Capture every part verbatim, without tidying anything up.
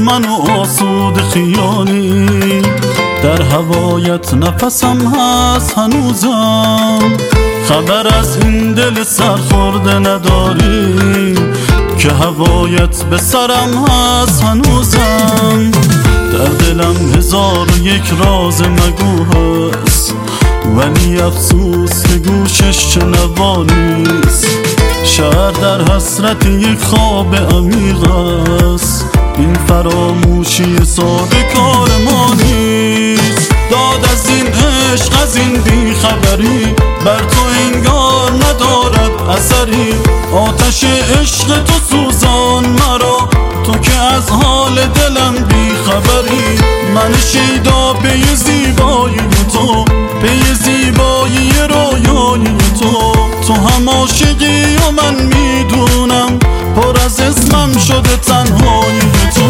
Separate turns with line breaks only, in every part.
من و آسود خیالی، در هوایت نفسم هست هنوزم. خبر از این دل سرخورده نداری که هوایت به سرم هست هنوزم. در دلم هزار و یک راز مگو هست، ولی افسوس که گوشش شنوا نیست. شهر در حسرت یک خواب عمیق است، این فراموشی ساده کار ما نیست. داد از این عشق از این بیخبری بر تو انگار ندارد اثری. آتش عشق تو سوزان مرا، تو که از حال دلم بیخبری. من شیدا پی زیبایی تو، پی زیبایی رویایی تو. تو هم عاشقی و من میدونم، پر از اسمم شده تنهایی تو.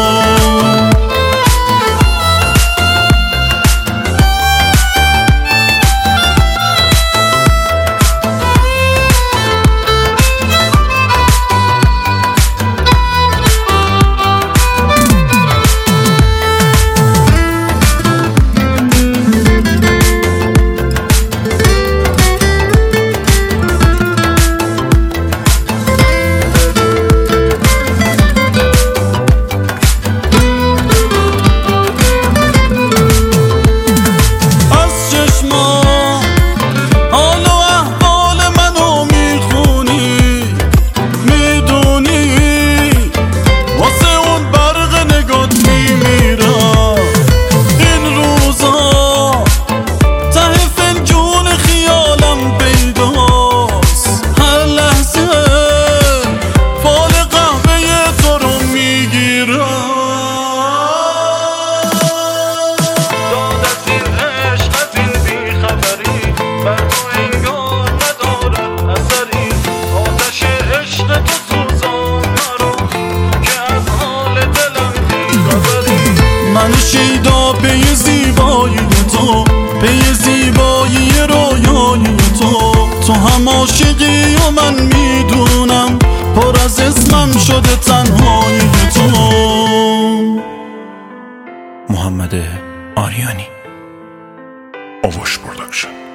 من شیدا پی زیبایی تو، پی زیبایی رویایی تو. تو هم عاشقی و من میدونم، پر از اسمم شده تنهایی تو.
محمد آریانی، آوش پروداکشن.